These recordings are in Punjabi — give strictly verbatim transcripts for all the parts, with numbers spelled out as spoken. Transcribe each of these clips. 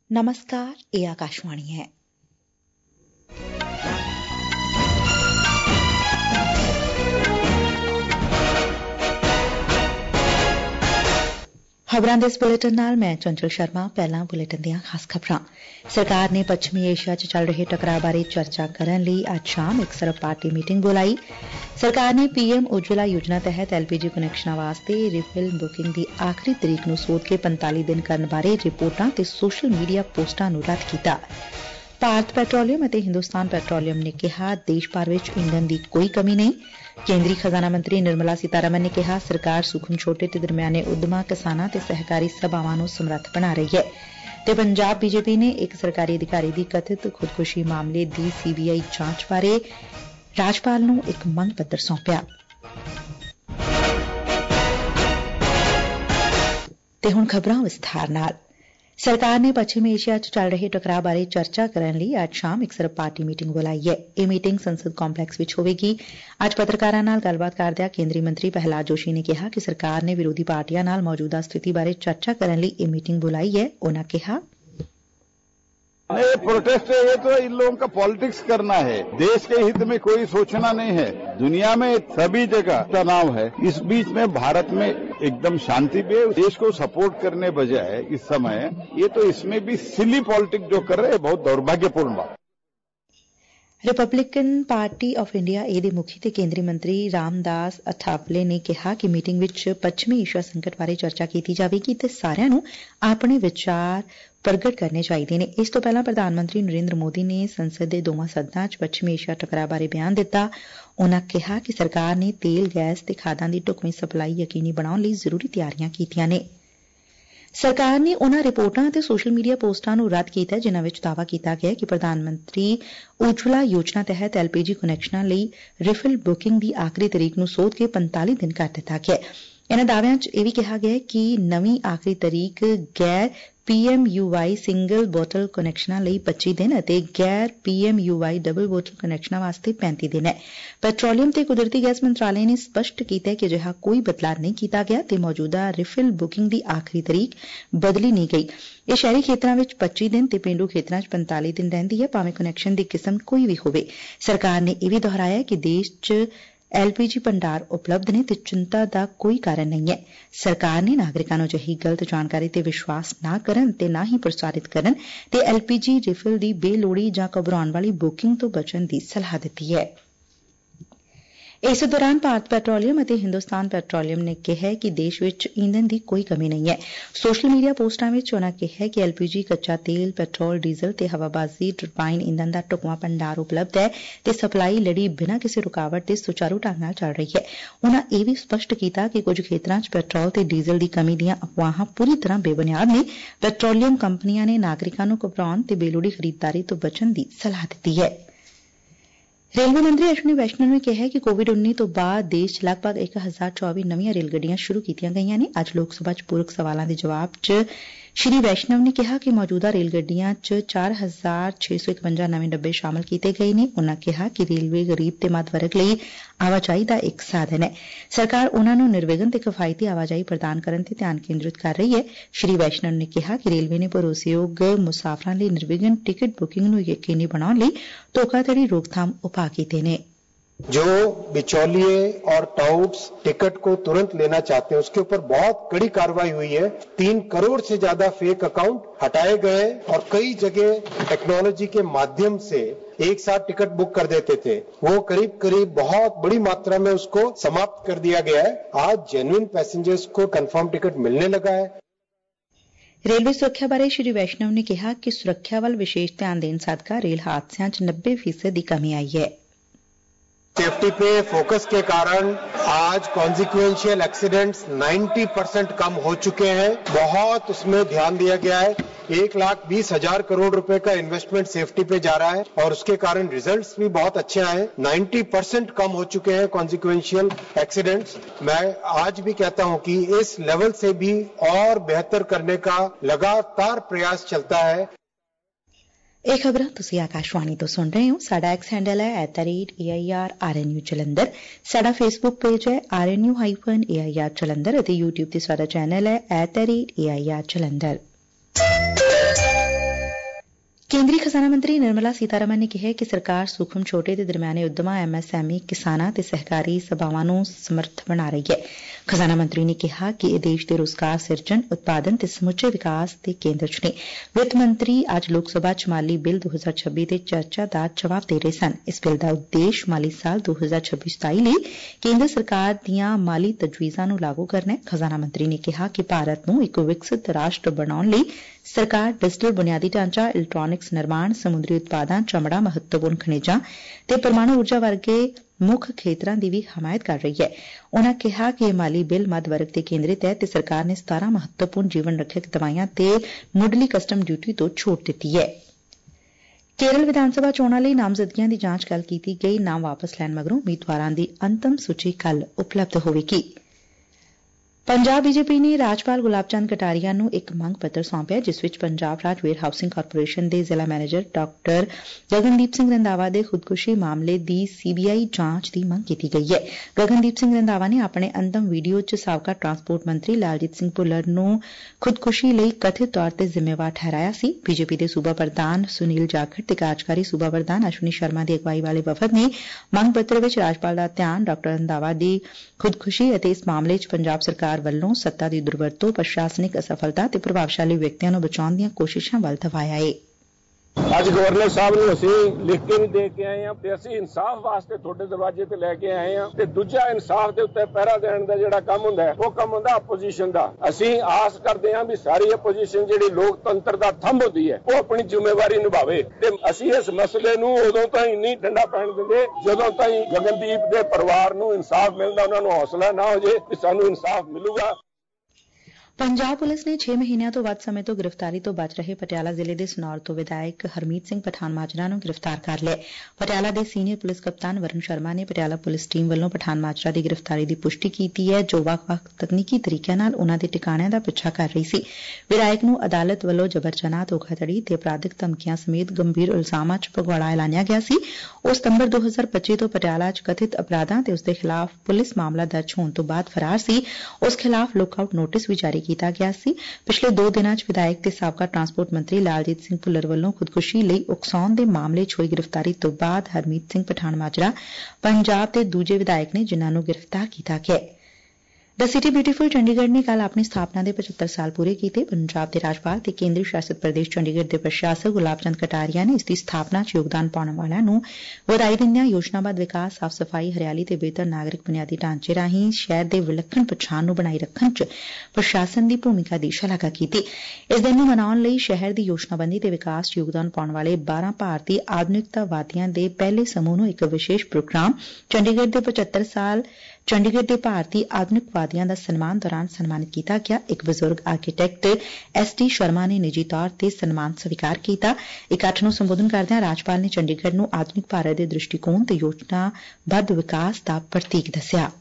नमस्कार, ये आकाशवाणी है। ਖਬਰਾਂ ਦੇ ਇਸ ਬੁਲੇਟਿਨ ਨਾਲ ਮੈਂ ਚੰਚਲ ਸ਼ਰਮਾ। ਪਹਿਲਾਂ ਬੁਲੇਟਿਨ ਦੀਆਂ ਖਾਸ ਖਬਰਾਂ। ਸਰਕਾਰ ਨੇ ਪੱਛਮੀ ਏਸ਼ੀਆ ਚ ਚੱਲ ਰਹੇ ਟਕਰਾਅ ਬਾਰੇ ਚਰਚਾ ਕਰਨ ਲਈ ਅੱਜ ਸ਼ਾਮ ਇੱਕ ਸਰਬ ਪਾਰਟੀ ਮੀਟਿੰਗ ਬੁਲਾਈ। ਸਰਕਾਰ ਨੇ ਪੀ ਐਮ ਉਜਵਲਾ ਯੋਜਨਾ ਤਹਿਤ ਐਲ ਪੀ ਜੀ ਕੁਨੈਕਸ਼ਨਾਂ ਵਾਸਤੇ ਰੀਫਿਲ ਬੁਕਿੰਗ ਦੀ ਆਖਰੀ ਤਰੀਕ ਨੂੰ ਸੋਧ ਕੇ ਪੰਤਾਲੀ ਦਿਨ ਕਰਨ ਬਾਰੇ ਰਿਪੋਰਟਾਂ ਤੇ ਸੋਸ਼ਲ ਮੀਡੀਆ ਪੋਸਟਾਂ ਨੂੰ ਰੱਦ ਕੀਤਾ। ਭਾਰਤ ਪੈਟਰੋਲੀਅਮ ਅਤੇ ਹਿੰਦੁਸਤਾਨ ਪੈਟਰੋਲੀਅਮ ਨੇ ਕਿਹਾ ਦੇਸ਼ ਭਰ ਵਿੱਚ ਈਂਧਨ ਦੀ ਕੋਈ ਕਮੀ ਨਹੀਂ। ਕੇਂਦਰੀ ਖਜ਼ਾਨਾ ਮੰਤਰੀ ਨਿਰਮਲਾ ਸੀਤਾਰਮਨ ਨੇ ਕਿਹਾ ਸਰਕਾਰ ਸੂਖਮ ਛੋਟੇ ਤੇ ਦਰਮਿਆਨੇ ਉਦਮਾਂ, ਕਿਸਾਨਾਂ ਤੇ ਸਹਿਕਾਰੀ ਸਭਾਵਾਂ ਨੂੰ ਸਮਰੱਥ ਬਣਾ ਰਹੀ ਹੈ। ਤੇ ਪੰਜਾਬ ਬੀਜੇਪੀ ਨੇ ਇੱਕ ਸਰਕਾਰੀ ਅਧਿਕਾਰੀ ਦੀ ਕਥਿਤ ਖੁਦਕੁਸ਼ੀ ਮਾਮਲੇ ਦੀ ਸੀ ਬੀ ਆਈ ਜਾਂਚ ਬਾਰੇ ਰਾਜਪਾਲ ਨੂੰ ਇੱਕ ਮੰਗ ਪੱਤਰ ਸੌਂਪਿਆ। ਤੇ ਹੁਣ ਖਬਰਾਂ ਵਿਸਥਾਰ ਨਾਲ। ਸਰਕਾਰ ਨੇ ਪੱਛਮੀ ਏਸ਼ੀਆ ਚ ਚੱਲ ਰਹੇ ਟਕਰਾਅ ਬਾਰੇ ਚਰਚਾ ਕਰਨ ਲਈ ਅੱਜ ਸ਼ਾਮ ਇੱਕ ਸਰਬ ਪਾਰਟੀ ਮੀਟਿੰਗ ਬੁਲਾਈ ਐ। ਇਹ ਮੀਟਿੰਗ ਸੰਸਦ ਕੰਪਲੈਕਸ ਵਿੱਚ ਹੋਵੇਗੀ। ਅੱਜ ਪੱਤਰਕਾਰਾਂ ਨਾਲ ਗੱਲਬਾਤ ਕਰਦਿਆਂ ਕੇਂਦਰੀ ਮੰਤਰੀ ਪ੍ਰਹਿਲਾਦ ਜੋਸ਼ੀ ਨੇ ਕਿਹਾ ਕਿ ਸਰਕਾਰ ਨੇ ਵਿਰੋਧੀ ਪਾਰਟੀਆਂ ਨਾਲ ਮੌਜੂਦਾ ਸਥਿਤੀ ਬਾਰੇ ਚਰਚਾ ਕਰਨ ਲਈ ਇਹ ਮੀਟਿੰਗ ਬੁਲਾਈ ਐ। ਉਨ੍ਹਾਂ ਕਿਹਾ ये प्रोटेस्ट है, ये तो इन लोगों का पॉलिटिक्स करना है। देश के हित में कोई सोचना नहीं है। दुनिया में सभी जगह तनाव है। इस बीच में भारत में एकदम शांति भी है। देश को सपोर्ट करने बजाय इस समय ये तो इसमें भी सिली पॉलिटिक्स जो कर रहे हैं, बहुत दुर्भाग्यपूर्ण बात। Republican Party of India A ਦੇ ਮੁਖੀ ਤੇ ਕੇਂਦਰੀ ਮੰਤਰੀ ਰਾਮਦਾਸ ਅਠਾਵਲੇ ਨੇ ਕਿਹਾ ਕਿ ਮੀਟਿੰਗ ਵਿੱਚ ਪੱਛਮੀ ਏਸ਼ੀਆ ਸੰਕਟ ਬਾਰੇ ਚਰਚਾ ਕੀਤੀ ਜਾਵੇਗੀ ਤੇ ਸਾਰਿਆਂ ਨੂੰ ਆਪਣੇ ਵਿਚਾਰ ਪ੍ਰਗਟ ਕਰਨੇ ਚਾਹੀਦੇ ਨੇ। ਇਸ ਤੋਂ ਪਹਿਲਾਂ ਪ੍ਰਧਾਨ ਮੰਤਰੀ ਨਰਿੰਦਰ ਮੋਦੀ ਨੇ ਸੰਸਦ ਦੇ ਦੋਵਾਂ ਸਦਨਾਂ ਚ ਪੱਛਮੀ ਏਸ਼ੀਆ ਟਕਰਾਅ ਬਾਰੇ ਬਿਆਨ ਦਿੱਤਾ। ਉਨ੍ਹਾਂ ਕਿਹਾ ਕਿ ਸਰਕਾਰ ਨੇ ਤੇਲ, ਗੈਸ ਤੇ ਖਾਦਾਂ ਦੀ ਢੁਕਵੀਂ ਸਪਲਾਈ ਯਕੀਨੀ ਬਣਾਉਣ ਲਈ ਜ਼ਰੂਰੀ ਤਿਆਰੀਆਂ ਕੀਤੀਆਂ ਨੇ। ਸਰਕਾਰ ਨੇ ਉਨ੍ਹਾਂ ਰਿਪੋਰਟਾਂ ਅਤੇ ਸੋਸ਼ਲ ਮੀਡੀਆ ਪੋਸਟਾਂ ਨੂੰ ਰੱਦ ਕੀਤਾ ਜਿਨ੍ਹਾਂ ਵਿੱਚ ਦਾਅਵਾ ਕੀਤਾ ਗਿਆ ਕਿ ਪ੍ਰਧਾਨ ਮੰਤਰੀ ਉਜਵਲਾ ਯੋਜਨਾ ਤਹਿਤ ਐਲ ਪੀ ਜੀ ਕੁਨੈਕਸ਼ਨਾਂ ਲਈ ਰੀਫਿਲ ਬੁਕਿੰਗ ਦੀ ਆਖਰੀ ਤਰੀਕ ਨੂੰ ਸੋਧ ਕੇ ਪੰਤਾਲੀ ਦਿਨ ਕਰ ਦਿੱਤਾ ਗਿਆ। ਇਨ੍ਹਾਂ ਦਾਅਵਿਆਂ ਚ ਇਹ ਵੀ ਕਿਹਾ ਗਿਆ ਕਿ ਨਵੀਂ ਆਖਰੀ ਤਰੀਕ ਗੈਰ P M U Y single bottle ਕੁਨੈਕਸ਼ਨਾਂ ਲਈ ਪੱਚੀ ਦਿਨ ਅਤੇ ਗੈਰ P M U Y double bottle ਕੁਨੈਕਸ਼ਨਾਂ ਵਾਸਤੇ ਪੈਂਤੀ ਦਿਨ ਹੈ। ਪੈਟਰੋਲੀਅਮ ਤੇ ਕੁਦਰਤੀ ਗੈਸ ਮੰਤਰਾਲੇ ਨੇ ਸਪਸ਼ਟ ਕੀਤਾ ਕਿ ਅਜਿਹਾ ਕੋਈ ਬਦਲਾਅ ਨਹੀਂ ਕੀਤਾ ਗਿਆ ਤੇ ਮੌਜੂਦਾ ਰੀਫਿਲ ਬੁਕਿੰਗ ਦੀ ਆਖਰੀ ਤਰੀਕ ਬਦਲੀ ਨਹੀਂ ਗਈ। ਇਹ ਸ਼ਹਿਰੀ ਖੇਤਰਾਂ ਵਿੱਚ ਪੱਚੀ ਦਿਨ ਤੇ ਪੇਂਡੂ ਖੇਤਰਾਂ ਚ ਪੰਤਾਲੀ ਦਿਨ ਰਹਿੰਦੀ ਹੈ, ਭਾਵੇਂ ਕੁਨੈਕਸ਼ਨ ਦੀ ਕਿਸਮ ਕੋਈ ਵੀ ਹੋਵੇ। ਸਰਕਾਰ ਨੇ ਇਹ ਵੀ ਦੁਹਰਾਇਆ ਕਿ ਦੇਸ਼ ਚ ਐਲ ਪੀ ਜੀ ਭੰਡਾਰ ਉਪਲਬਧ ਨੇ ਤੇ ਚਿੰਤਾ ਦਾ ਕੋਈ ਕਾਰਨ ਨਹੀਂ ਹੈ। ਸਰਕਾਰ ਨੇ ਨਾਗਰਿਕਾਂ ਨੂੰ ਅਜਿਹੀ ਗਲਤ ਜਾਣਕਾਰੀ ਤੇ ਵਿਸ਼ਵਾਸ ਨਾ ਕਰਨ ਤੇ ਨਾ ਹੀ ਪ੍ਰਸਾਰਿਤ ਕਰਨ ਤੇ ਐਲ ਪੀ ਜੀ ਰੀਫਿਲ ਦੀ ਬੇਲੋੜੀ ਜਾਂ ਘਬਰਾਉਣ ਵਾਲੀ ਬੁਕਿੰਗ ਤੋਂ ਬਚਣ ਦੀ ਸਲਾਹ ਦਿੱਤੀ ਹੈ। ਇਸ ਦੌਰਾਨ ਭਾਰਤ ਪੈਟਰੋਲੀਅਮ ਅਤੇ ਹਿੰਦੁਸਤਾਨ ਪੈਟਰੋਲੀਅਮ ਨੇ ਕਿਹਾ ਕਿ ਦੇਸ਼ ਵਿੱਚ ਈਂਧਨ ਦੀ ਕੋਈ ਕਮੀ ਨਹੀਂ ਹੈ। ਸੋਸ਼ਲ ਮੀਡੀਆ ਪੋਸਟਾਂ ਵਿੱਚ ਉਨ੍ਹਾਂ ਕਿਹਾ ਕਿ ਐਲ ਪੀ ਜੀ, ਕੱਚਾ ਤੇਲ, ਪੈਟਰੋਲ, ਡੀਜ਼ਲ ਤੇ ਹਵਾਬਾਜ਼ੀ ਟਰਬਾਈਨ ਈਂਧਨ ਦਾ ਢੁਕਵਾਂ ਭੰਡਾਰ ਉਪਲਬਧ ਹੈ ਤੇ ਸਪਲਾਈ ਲੜੀ ਬਿਨਾਂ ਕਿਸੇ ਰੁਕਾਵਟ ਦੇ ਸੁਚਾਰੂ ਢੰਗ ਨਾਲ ਚੱਲ ਰਹੀ ਹੈ। ਉਨ੍ਹਾਂ ਇਹ ਵੀ ਸਪਸ਼ਟ ਕੀਤਾ ਕਿ ਕੁਝ ਖੇਤਰਾਂ ਚ ਪੈਟਰੋਲ ਤੇ ਡੀਜ਼ਲ ਦੀ ਕਮੀ ਦੀਆਂ ਅਫਵਾਹਾਂ ਪੂਰੀ ਤਰ੍ਹਾਂ ਬੇਬੁਨਿਆਦ ਨੇ। ਪੈਟਰੋਲੀਅਮ ਕੰਪਨੀਆਂ ਨੇ ਨਾਗਰਿਕਾਂ ਨੂੰ ਘਬਰਾਉਣ ਤੇ ਬੇਲੋੜੀ ਖਰੀਦਦਾਰੀ ਤੋਂ ਬਚਣ ਦੀ ਸਲਾਹ ਦਿੱਤੀ ਹੈ। ਰੇਲਵੇ ਮੰਤਰੀ ਅਸ਼ਵਨੀ ਵੈਸ਼ਨਵ ਨੇ ਕਿਹਾ ਕਿ ਕੋਵਿਡ ਉੱਨੀ ਤੋਂ ਬਾਅਦ ਦੇਸ਼ ਚ ਲਗਭਗ ਇੱਕ ਹਜ਼ਾਰ ਚੌਵੀ ਨਵੀਆਂ ਰੇਲ ਗੱਡੀਆਂ ਸ਼ੁਰੂ ਕੀਤੀਆਂ ਗਈਆਂ ਨੇ। ਅੱਜ ਲੋਕ ਸਭਾ ਚ ਪੂਰਕ ਸਵਾਲਾਂ ਦੇ ਜਵਾਬ ਚ ਸ਼੍ਰੀ ਵੈਸ਼ਨਵ ਨੇ ਕਿਹਾ ਕਿ ਮੌਜੂਦਾ ਰੇਲ ਗੱਡੀਆਂ ਚ ਚਾਰ ਹਜ਼ਾਰ ਛੇ ਸੌ ਇਕਵੰਜਾ ਨਵੇਂ ਡੱਬੇ ਸ਼ਾਮਲ ਕੀਤੇ ਗਏ ਨੇ। ਉਨ੍ਹਾਂ ਕਿਹਾ ਕਿ ਰੇਲਵੇ ਗਰੀਬ ਤੇ ਮੱਧ ਵਰਗ ਲਈ ਆਵਾਜਾਈ ਦਾ ਇੱਕ ਸਾਧਨ ਹੈ। ਸਰਕਾਰ ਉਨ੍ਹਾਂ ਨੂੰ ਨਿਰਵਿਘਨ ਤੇ ਕਿਫਾਇਤੀ ਆਵਾਜਾਈ ਪ੍ਰਦਾਨ ਕਰਨ ਤੇ ਧਿਆਨ ਕੇਂਦਰਿਤ ਕਰ ਰਹੀ ਹੈ। ਸ਼੍ਰੀ ਵੈਸ਼ਨਵ ਨੇ ਕਿਹਾ ਕਿ ਰੇਲਵੇ ਨੇ ਭਰੋਸੇਯੋਗ ਮੁਸਾਫਰਾਂ ਲਈ ਨਿਰਵਿਘਨ ਟਿਕਟ ਬੁਕਿੰਗ ਨੂੰ ਯਕੀਨੀ ਬਣਾਉਣ ਲਈ ਧੋਖਾਧੜੀ ਰੋਕਥਾਮ ਉਪਾਅ ਕੀਤੇ ਨੇ। जो बिचौलिए और टाउट्स टिकट को तुरंत लेना चाहते हैं उसके ऊपर बहुत कड़ी कार्रवाई हुई है। तीन करोड़ से ज्यादा फेक अकाउंट हटाए गए और कई जगह टेक्नोलॉजी के माध्यम से एक साथ टिकट बुक कर देते थे, वो करीब करीब बहुत बड़ी मात्रा में उसको समाप्त कर दिया गया है। आज जेन्युइन पैसेंजर्स को कंफर्म टिकट मिलने लगा है। ਰੇਲਵੇ ਸੁਰੱਖਿਆ ਬਾਰੇ ਸ਼੍ਰੀ ਵੈਸ਼ਨਵ ਨੇ ਕਿਹਾ ਕਿ ਸੁਰੱਖਿਆ ਵੱਲ ਵਿਸ਼ੇਸ਼ ਧਿਆਨ ਦੇਣ ਸਦਕਾ ਰੇਲ ਹਾਦਸਿਆਂ ਚ ਨੱਬੇ ਫੀਸਦ ਦੀ ਕਮੀ ਆਈ ਹੈ। सेफ्टी पे फोकस के कारण आज कॉन्सिक्वेंशियल एक्सीडेंट्स नब्बे परसेंट कम हो चुके हैं। बहुत उसमें ध्यान दिया गया है। एक लाख बीस हजार करोड़ रुपए का इन्वेस्टमेंट सेफ्टी पे जा रहा है और उसके कारण रिजल्ट्स भी बहुत अच्छे आए। नब्बे परसेंट कम हो चुके हैं कॉन्सिक्वेंशियल एक्सीडेंट्स। मैं आज भी कहता हूं कि इस लेवल से भी और बेहतर करने का लगातार प्रयास चलता है। ਇਹ ਖਬਰਾਂ ਤੁਸੀਂ ਆਕਾਸ਼ਵਾਣੀ ਤੋਂ ਸੁਣ ਰਹੇ ਹੋ। ਸਾਡਾ ਐਕਸ ਹੈਂਡਲ ਹੈ at the rate A I R R N U Jalandhar. ਸਾਡਾ ਫੇਸਬੁੱਕ ਪੇਜ ਹੈ R N U hyphen A I R Jalandhar ਅਤੇ ਯੂਟਿਊਬ ਤੇ ਸਾਡਾ ਚੈਨਲ ਹੈ at the rate A I R Jalandhar. ਕੇਂਦਰੀ ਖਜ਼ਾਨਾ ਮੰਤਰੀ ਨਿਰਮਲਾ ਸੀਤਾਰਮਨ ਨੇ ਕਿਹਾ ਕਿ ਸਰਕਾਰ ਸੂਖਮ ਛੋਟੇ ਤੇ ਦਰਮਿਆਨੇ ਉਦਮਾਂ ਐਮ ਐਸ ਐਮ ਈ ਕਿਸਾਨਾਂ ਤੇ ਸਹਿਕਾਰੀ ਸਭਾਵਾਂ ਨੂੰ ਸਮਰਥ ਬਣਾ ਰਹੀ ਹੈ। ਖਜ਼ਾਨਾ ਮੰਤਰੀ ਨੇ ਕਿਹਾ ਕਿ ਇਹ ਦੇਸ਼ ਦੇ ਰੁਜ਼ਗਾਰ ਸਿਰਜਣ, ਉਤਪਾਦਨ ਤੇ ਸਮੁੱਚੇ ਵਿਕਾਸ ਦੇ ਕੇਂਦਰ ਚ ਨੇ। ਵਿੱਤ ਮੰਤਰੀ ਅੱਜ ਲੋਕ ਸਭਾ ਚ ਮਾਲੀ ਬਿੱਲ ਦੋ ਹਜ਼ਾਰ ਛੱਬੀ ਤੇ ਚਰਚਾ ਦਾ ਜਵਾਬ ਦੇ ਰਹੇ ਸਨ। ਇਸ ਬਿੱਲ ਦਾ ਉਦੇਸ਼ ਮਾਲੀ ਸਾਲ ਦੋ ਹਜ਼ਾਰ ਛੱਬੀ ਸਤਾਈ ਲਈ ਕੇਂਦਰ ਸਰਕਾਰ ਦੀਆਂ ਮਾਲੀ ਤਜਵੀਜ਼ਾਂ ਨੂੰ ਲਾਗੂ ਕਰਨਾ ਹੈ। ਖਜ਼ਾਨਾ ਮੰਤਰੀ ਨੇ ਕਿਹਾ ਕਿ ਭਾਰਤ ਨੂੰ ਇੱਕ ਵਿਕਸਿਤ ਰਾਸ਼ਟਰ ਬਣਾਉਣ ਲਈ ਸਰਕਾਰ ਡਿਜੀਟਲ ਬੁਨਿਆਦੀ ਢਾਂਚਾ, ਇਲੈਕਟ੍ਰਾਨਿਕਸ ਨਿਰਮਾਣ, ਸਮੁੰਦਰੀ ਉਤਪਾਦਾਂ, ਚਮੜਾ, ਮਹੱਤਵਪੂਰਨ ਖਣਿਜਾਂ ਤੇ ਪਰਮਾਣੂ ਊਰਜਾ ਵਰਗੇ ਮੁੱਖ ਖੇਤਰਾਂ ਦੀ ਵੀ ਹਮਾਇਤ ਕਰ ਰਹੀ ਹੈ। ਉਨੂਾਂ ਕਿਹਾ ਕਿ ਇਹ ਮਾਲੀ ਬਿੱਲ ਮੱਧ ਵਰਗ ਤੇ ਕੇਂਦਰਿਤ ਹੈ ਤੇ ਸਰਕਾਰ ਨੇ ਸਤਾਰਾਂ ਮਹੱਤਵਪੂਰਨ ਜੀਵਨ ਰੱਖਿਅਕ ਦਵਾਈਆਂ ਤੇ ਮੁੱਢਲੀ ਕਸਟਮ ਡਿਊਟੀ ਤੋਂ ਛੋਟ ਦਿੱਤੀ ਹੈ। ਕੇਰਲ ਵਿਧਾਨ ਸਭਾ ਚੋਣਾਂ ਲਈ ਨਾਮਜ਼ਦਗੀਆਂ ਦੀ ਜਾਂਚ ਕੱਲ੍ਹ ਕੀਤੀ ਗਈ। ਨਾਮ ਵਾਪਸ ਲੈਣ ਮਗਰੋਂ ਉਮੀਦਵਾਰਾਂ ਦੀ ਅੰਤਮ ਸੂਚੀ ਕੱਲ੍ਹ ਉਪਲਬਧ ਹੋਵੇਗੀ। ਪੰਜਾਬ ਬੀਜੇਪੀ ਨੇ ਰਾਜਪਾਲ ਗੁਲਾਬ ਚੰਦ ਕਟਾਰੀਆ ਨੂੰ ਇੱਕ ਮੰਗ ਪੱਤਰ ਸੌਂਪਿਆ, ਜਿਸ ਵਿੱਚ ਪੰਜਾਬ ਰਾਜ ਵੇਅਰ ਹਾਊਸਿੰਗ ਕਾਰਪੋਰੇਸ਼ਨ ਦੇ ਜ਼ਿਲ੍ਹਾ ਮੈਨੇਜਰ ਡਾਕਟਰ ਗਗਨਦੀਪ ਸਿੰਘ ਰੰਧਾਵਾ ਦੇ ਖੁਦਕੁਸ਼ੀ ਮਾਮਲੇ ਦੀ ਸੀ ਬੀ ਆਈ ਜਾਂਚ ਦੀ ਮੰਗ ਕੀਤੀ ਗਈ ਹੈ। ਗਗਨਦੀਪ ਸਿੰਘ ਰੰਧਾਵਾ ਨੇ ਆਪਣੇ ਅੰਤਮ ਵੀਡੀਓ ਚ ਸਾਬਕਾ ਟਰਾਂਸਪੋਰਟ ਮੰਤਰੀ ਲਾਲਜੀਤ ਸਿੰਘ ਭੁੱਲਰ ਨੂੰ ਖੁਦਕੁਸ਼ੀ ਲਈ ਕਥਿਤ ਤੌਰ ਤੇ ਜ਼ਿੰਮੇਵਾਰ ਠਹਿਰਾਇਆ ਸੀ। ਬੀਜੇਪੀ ਦੇ ਸੂਬਾ ਪ੍ਰਧਾਨ ਸੁਨੀਲ ਜਾਖੜ ਤੇ ਕਾਰਜਕਾਰੀ ਸੂਬਾ ਪ੍ਰਧਾਨ ਅਸ਼ਵਨੀ ਸ਼ਰਮਾ ਦੀ ਅਗਵਾਈ ਵਾਲੇ ਵਫਦ ਨੇ ਮੰਗ ਪੱਤਰ ਵਿੱਚ ਰਾਜਪਾਲ ਦਾ ਧਿਆਨ ਡਾਕਟਰ ਰੰਧਾਵਾ ਦੀ ਖੁਦਕੁਸ਼ੀ ਅਤੇ ਇਸ ਮਾਮਲੇ ਚ ਪੰਜਾਬ ਸਰਕਾਰ ਵੱਲੋਂ ਸੱਤਾ ਦੀ ਦੁਰਵਰਤੋਂ, ਪ੍ਰਸ਼ਾਸਨਿਕ ਅਸਫਲਤਾ ਤੇ ਪ੍ਰਭਾਵਸ਼ਾਲੀ ਵਿਅਕਤੀਆਂ ਨੂੰ ਬਚਾਉਣ ਦੀਆਂ ਕੋਸ਼ਿਸ਼ਾਂ ਵੱਲ ਧਵਾਇਆ ਏ। ਅੱਜ ਗਵਰਨਰ ਸਾਹਿਬ ਨੂੰ ਅਸੀਂ ਲਿਖ ਕੇ ਵੀ ਦੇ ਕੇ ਆਏ ਹਾਂ ਤੇ ਅਸੀਂ ਇਨਸਾਫ ਵਾਸਤੇ ਤੁਹਾਡੇ ਦਰਵਾਜ਼ੇ ਤੇ ਲੈ ਕੇ ਆਏ ਹਾਂ ਤੇ ਦੂਜਾ ਇਨਸਾਫ ਦੇ ਉੱਤੇ ਪਹਿਰਾ ਦੇਣ ਦਾ ਜਿਹੜਾ ਕੰਮ ਹੁੰਦਾ ਹੈ ਉਹ ਕੰਮ ਹੁੰਦਾ ਆਪੋਜੀਸ਼ਨ ਦਾ। ਅਸੀਂ ਆਸ ਕਰਦੇ ਹਾਂ ਵੀ ਸਾਰੀ ਆਪੋਜੀਸ਼ਨ ਜਿਹੜੀ ਲੋਕਤੰਤਰ ਦਾ ਥੰਮ ਹੁੰਦੀ ਹੈ ਉਹ ਆਪਣੀ ਜ਼ਿੰਮੇਵਾਰੀ ਨਿਭਾਵੇ ਤੇ ਅਸੀਂ ਇਸ ਮਸਲੇ ਨੂੰ ਉਦੋਂ ਤਾਈਂ ਨਹੀਂ ਡੰਡਾ ਪੈਣ ਦਿੰਦੇ ਜਦੋਂ ਤਾਈਂ ਗਗਨਦੀਪ ਦੇ ਪਰਿਵਾਰ ਨੂੰ ਇਨਸਾਫ ਮਿਲਦਾ ਉਹਨਾਂ ਨੂੰ ਹੌਸਲਾ ਨਾ ਹੋ ਜੇ ਕਿ ਸਾਨੂੰ ਇਨਸਾਫ ਮਿਲੂਗਾ। ਪੰਜਾਬ ਪੁਲਿਸ ਨੇ ਛੇ ਮਹੀਨਿਆਂ ਤੋਂ ਵੱਧ ਸਮੇਂ ਤੋਂ ਗ੍ਰਿਫਤਾਰੀ ਤੋਂ ਬਚ ਰਹੇ ਪਟਿਆਲਾ ਜ਼ਿਲ੍ਹੇ ਦੇ ਸਨੌਰ ਤੋਂ ਵਿਧਾਇਕ ਹਰਮੀਤ ਸਿੰਘ ਪਠਾਨ ਮਾਜਰਾ ਨੂੰ ਗ੍ਰਿਫਤਾਰ ਕਰ ਲਿਆ। ਪਟਿਆਲਾ ਦੇ ਸੀਨੀਅਰ ਪੁਲਿਸ ਕਪਤਾਨ ਵਰਨ ਸ਼ਰਮਾ ਨੇ ਪਟਿਆਲਾ ਪੁਲਿਸ ਟੀਮ ਵੱਲੋਂ ਪਠਾਨ ਮਾਜਰਾ ਦੀ ਗ੍ਰਿਫਤਾਰੀ ਦੀ ਪੁਸ਼ਟੀ ਕੀਤੀ ਹੈ, ਜੋ ਵੱਖ-ਵੱਖ ਤਕਨੀਕੀ ਤਰੀਕਿਆਂ ਨਾਲ ਉਨੂਾਂ ਦੇ ਟਿਕਾਣਿਆਂ ਦਾ ਪਿੱਛਾ ਕਰ ਰਹੀ ਸੀ। ਵਿਧਾਇਕ ਨੂੰ ਅਦਾਲਤ ਵੱਲੋਂ ਜਬਰ ਜਨਾਹ, ਧੋਖਾਧੜੀ ਤੇ ਅਪਰਾਧਿਕ ਧਮਕੀਆਂ ਸਮੇਤ ਗੰਭੀਰ ਇਲਜ਼ਾਮਾਂ ਚ ਭਗੌੜਾ ਐਲਾਨਿਆ ਗਿਆ ਸੀ। ਉਹ ਸਤੰਬਰ ਦੋ ਹਜ਼ਾਰ ਪੱਚੀ ਤੋਂ ਪਟਿਆਲਾ ਚ ਕਥਿਤ ਅਪਰਾਧਾਂ ਤੇ ਉਸ ਦੇ ਖਿਲਾਫ਼ ਪੁਲਿਸ ਮਾਮਲਾ ਦਰਜ ਹੋਣ ਤੋਂ ਬਾਅਦ ਫਰਾਰ ਸੀ। ਉਸ ਖਿਲਾਫ਼ ਲੁੱਕ-ਆਊਟ ਨੋਟਿਸ ਵੀ ਜਾਰੀ ਕੀਤਾ ਗਿਆ ਸੀ। ਪਿਛਲੇ ਦੋ ਦਿਨਾਂ ਚ ਵਿਧਾਇਕ ਤੇ ਸਾਬਕਾ ਟਰਾਂਸਪੋਰਟ ਮੰਤਰੀ ਲਾਲਜੀਤ ਸਿੰਘ ਭੁੱਲਰ ਵੱਲੋਂ ਖੁਦਕੁਸ਼ੀ ਲਈ ਉਕਸਾਉਣ ਦੇ ਮਾਮਲੇ ਚ ਹੋਈ ਗ੍ਰਿਫਤਾਰੀ ਤੋਂ ਬਾਅਦ ਹਰਮੀਤ ਸਿੰਘ ਪਠਾਨ ਮਾਜਰਾ ਪੰਜਾਬ ਦੇ ਦੂਜੇ ਵਿਧਾਇਕ ਨੇ ਜਿਨ੍ਹਾਂ ਨੂੰ ਗ੍ਰਿਫਤਾਰ ਕੀਤਾ ਗਿਆ। ਦ ਸਿਟੀ ਬਿਊਟੀਫੁਲ ਚੰਡੀਗੜ੍ਹ ਨੇ ਕੱਲ੍ਹ ਆਪਣੀ ਸਥਾਪਨਾ ਦੇ ਪਚੱਤਰ ਸਾਲ ਪੂਰੇ ਕੀਤੇ। ਪੰਜਾਬ ਦੇ ਰਾਜਪਾਲ ਤੇ ਕੇਂਦਰੀ ਸ਼ਾਸਿਤ ਪ੍ਰਦੇਸ਼ ਚੰਡੀਗੜ੍ਹ ਦੇ ਪ੍ਰਸ਼ਾਸਕ ਗੁਲਾਬ ਚੰਦ ਕਟਾਰੀਆ ਨੇ ਇਸ ਦੀ ਸਥਾਪਨਾ ਚ ਯੋਗਦਾਨ ਪਾਉਣ ਵਾਲਿਆਂ ਨੂੰ ਵਧਾਈ ਦਿੰਦਿਆਂ ਯੋਜਨਾਬੱਧ ਵਿਕਾਸ, ਸਾਫ਼ ਸਫ਼ਾਈ, ਹਰਿਆਲੀ ਤੇ ਬਿਹਤਰ ਨਾਗਰਿਕ ਬੁਨਿਆਦੀ ਢਾਂਚੇ ਰਾਹੀਂ ਸ਼ਹਿਰ ਦੇ ਵਿਲੱਖਣ ਪਛਾਣ ਨੂੰ ਬਣਾਈ ਰੱਖਣ ਚ ਪ੍ਰਸ਼ਾਸਨ ਦੀ ਭੂਮਿਕਾ ਦੀ ਸ਼ਲਾਘਾ ਕੀਤੀ। ਇਸ ਦਿਨ ਨੂੰ ਮਨਾਉਣ ਲਈ ਸ਼ਹਿਰ ਦੀ ਯੋਜਨਾਬੰਦੀ ਤੇ ਵਿਕਾਸ ਚ ਯੋਗਦਾਨ ਪਾਉਣ ਵਾਲੇ ਬਾਰਾਂ ਭਾਰਤੀ ਆਧੁਨਿਕਤਾਵਾਦੀਆਂ ਦੇ ਪਹਿਲੇ ਸਮੂਹ ਨੂੰ ਇੱਕ ਵਿਸ਼ੇਸ਼ ਪ੍ਰੋਗਰਾਮ ਚੰਡੀਗੜ੍ਹ ਦੇ ਪਚੱਤਰ ਸਾਲ ਚੰਡੀਗੜ੍ਹ ਦੇ ਭਾਰਤੀ ਆਧੁਨਿਕਵਾਦੀਆਂ ਦਾ ਸਨਮਾਨ ਦੌਰਾਨ ਸਨਮਾਨਿਤ ਕੀਤਾ ਗਿਆ। ਇੱਕ ਬਜ਼ੁਰਗ ਆਰਕੀਟੈਕਟ ਐਸ ਟੀ ਸ਼ਰਮਾ ਨੇ ਨਿੱਜੀ ਤੌਰ ਤੇ ਸਨਮਾਨ ਸਵੀਕਾਰ ਕੀਤਾ। ਇਕੱਠ ਨੂੰ ਸੰਬੋਧਨ ਕਰਦਿਆਂ ਰਾਜਪਾਲ ਨੇ ਚੰਡੀਗੜ੍ਹ ਨੂੰ ਆਧੁਨਿਕ ਭਾਰਤ ਦੇ ਦ੍ਰਿਸ਼ਟੀਕੋਣ ਤੇ ਯੋਜਨਾਬੱਧ ਵਿਕਾਸ ਦਾ ਪ੍ਰਤੀਕ ਦੱਸਿਆ।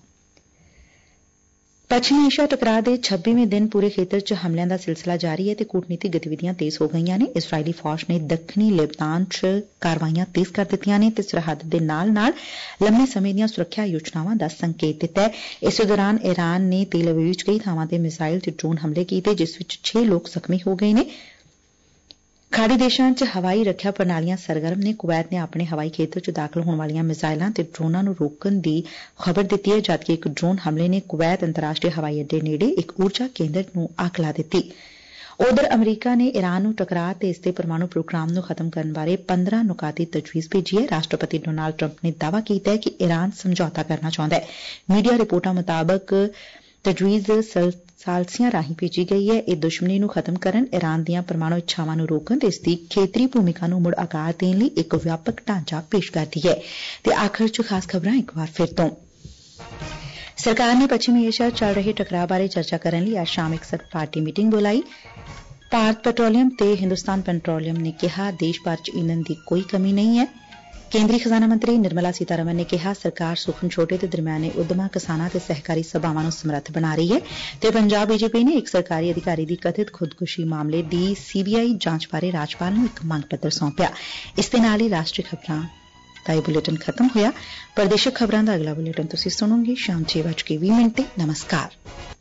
ਪੱਛਮੀ ਏਸ਼ੀਆ ਟਕਰਾਅ ਦੇ ਛੱਬੀਵੇਂ ਦਿਨ ਪੂਰੇ ਖੇਤਰ ਚ ਹਮਲਿਆਂ ਦਾ ਸਿਲਸਿਲਾ ਜਾਰੀ ਹੈ ਤੇ ਕੂਟਨੀਤਿਕ ਗਤੀਵਿਧੀਆਂ ਤੇਜ਼ ਹੋ ਗਈਆਂ ਨੇ। ਇਸਰਾਈਲੀ ਫੌਜ ਨੇ ਦੱਖਣੀ ਲੇਬਨਾਨ ਚ ਕਾਰਵਾਈਆਂ ਤੇਜ਼ ਕਰ ਦਿੱਤੀਆਂ ਨੇ ਤੇ ਸਰਹੱਦ ਦੇ ਨਾਲ-ਨਾਲ ਲੰਮੇ ਸਮੇਂ ਦੀਆਂ ਸੁਰੱਖਿਆ ਯੋਜਨਾਵਾਂ ਦਾ ਸੰਕੇਤ ਦਿੱਤਾ ਹੈ। ਇਸੇ ਦੌਰਾਨ ਈਰਾਨ ਨੇ ਤੇਲ ਅਵੀਵ ਚ ਕਈ ਥਾਵਾਂ ਤੇ ਮਿਸਾਈਲ ਤੇ ਡਰੋਨ ਹਮਲੇ ਕੀਤੇ, ਜਿਸ ਵਿੱਚ ਛੇ ਲੋਕ ਜ਼ਖਮੀ ਹੋ ਗਏ ਨੇ। ਖਾੜੀ ਦੇਸ਼ਾਂ ਚ ਹਵਾਈ ਰੱਖਿਆ ਪ੍ਰਣਾਲੀਆਂ ਸਰਗਰਮ ਨੇ। ਕੁਵੈਤ ਨੇ ਆਪਣੇ ਹਵਾਈ ਖੇਤਰ ਚ ਦਾਖਲ ਹੋਣ ਵਾਲੀਆਂ ਮਿਸਾਇਲਾਂ ਤੇ ਡਰੋਨਾਂ ਨੂੰ ਰੋਕਣ ਦੀ ਖਬਰ ਦਿੱਤੀ ਹੈ, ਜਦਕਿ ਇੱਕ ਡਰੋਨ ਹਮਲੇ ਨੇ ਕੁਵੈਤ ਅੰਤਰਰਾਸ਼ਟਰੀ ਹਵਾਈ ਅੱਡੇ ਨੇੜੇ ਇੱਕ ਊਰਜਾ ਕੇਂਦਰ ਨੂੰ ਅੱਗ ਲਾ ਦਿੱਤੀ। ਉਧਰ ਅਮਰੀਕਾ ਨੇ ਈਰਾਨ ਨੂੰ ਟਕਰਾਅ ਤੇ ਇਸ ਦੇ ਪਰਮਾਣੂ ਪ੍ਰੋਗਰਾਮ ਨੂੰ ਖਤਮ ਕਰਨ ਬਾਰੇ ਪੰਦਰਾਂ ਨੁਕਾਤੀ ਤਜਵੀਜ਼ ਭੇਜੀ ਹੈ। ਰਾਸ਼ਟਰਪਤੀ ਡੋਨਾਲਡ ਟਰੰਪ ਨੇ ਦਾਅਵਾ ਕੀਤਾ ਹੈ ਕਿ ਈਰਾਨ ਸਮਝੌਤਾ ਕਰਨਾ ਚਾਹੁੰਦਾ ਹੈ। ਮੀਡੀਆ ਰਿਪੋਰਟਾਂ ਮੁਤਾਬਕ ਤਜਵੀਜ਼ ਸਾਲਸੀਆਂ ਰਾਹੀਂ ਭੇਜੀ ਗਈ ਹੈ। ਇਹ ਦੁਸ਼ਮਣੀ ਨੂੰ ਖਤਮ ਕਰਨ, ਈਰਾਨ ਦੀਆਂ ਪਰਮਾਣੂ ਇੱਛਾਵਾਂ ਨੂੰ ਰੋਕਣ ਤੇ ਇਸ ਦੀ ਖੇਤਰੀ ਭੂਮਿਕਾ ਨੂੰ ਮੁੜ ਆਕਾਰ ਦੇਣ ਲਈ ਇੱਕ ਵਿਆਪਕ ਢਾਂਚਾ ਪੇਸ਼ ਕਰਦੀ ਹੈ। ਤੇ ਆਖਰ ਚ ਖਾਸ ਖਬਰਾਂ ਇੱਕ ਵਾਰ ਫਿਰ ਤੋਂ। ਸਰਕਾਰ ਨੇ ਪੱਛਮੀ ਏਸ਼ੀਆ ਚ ਚੱਲ ਰਹੇ ਟਕਰਾਅ ਬਾਰੇ ਚਰਚਾ ਕਰਨ ਲਈ ਅੱਜ ਸ਼ਾਮ ਇੱਕ ਸਰਬ ਪਾਰਟੀ ਮੀਟਿੰਗ ਬੁਲਾਈ। ਭਾਰਤ ਪੈਟਰੋਲੀਅਮ ਤੇ ਹਿੰਦੁਸਤਾਨ ਪੈਟਰੋਲੀਅਮ ਨੇ ਕਿਹਾ ਦੇਸ਼ ਭਰ ਚ ਈਂਧਨ ਦੀ ਕੋਈ ਕਮੀ ਨਹੀਂ ਹੈ। ਕੇਂਦਰੀ ਖਜ਼ਾਨਾ ਮੰਤਰੀ ਨਿਰਮਲਾ ਸੀਤਾਰਮਨ ਨੇ ਕਿਹਾ ਸਰਕਾਰ ਸੂਖਮ, ਛੋਟੇ ਤੇ ਦਰਮਿਆਨੇ ਉਦਮਾਂ, ਕਿਸਾਨਾਂ ਤੇ ਸਹਿਕਾਰੀ ਸਭਾਵਾਂ ਨੂੰ ਸਮਰੱਥ ਬਣਾ ਰਹੀ ਹੈ। ਤੇ ਪੰਜਾਬ ਬੀਜੇਪੀ ਨੇ ਇੱਕ ਸਰਕਾਰੀ ਅਧਿਕਾਰੀ ਦੀ ਕਥਿਤ ਖੁਦਕੁਸ਼ੀ ਮਾਮਲੇ ਦੀ ਸੀ ਬੀ ਆਈ ਜਾਂਚ ਬਾਰੇ ਰਾਜਪਾਲ ਨੂੰ ਇੱਕ ਮੰਗ ਪੱਤਰ ਸੌਂਪਿਆ। ਇਸ ਦੇ ਨਾਲ ਹੀ ਰਾਸ਼ਟਰੀ ਖਬਰਾਂ ਦਾ ਇਹ ਬੁਲੇਟਿਨ ਖਤਮ ਹੋਇਆ। ਪ੍ਰਦੇਸ਼ਕ ਖਬਰਾਂ ਦਾ ਅਗਲਾ ਬੁਲੇਟਿਨ ਤੁਸੀਂ ਸੁਣੋਗੇ ਸ਼ਾਮ ਛੇ ਵੱਜ ਕੇ ਵੀਹ ਮਿੰਟ ਤੇ। ਨਮਸਕਾਰ।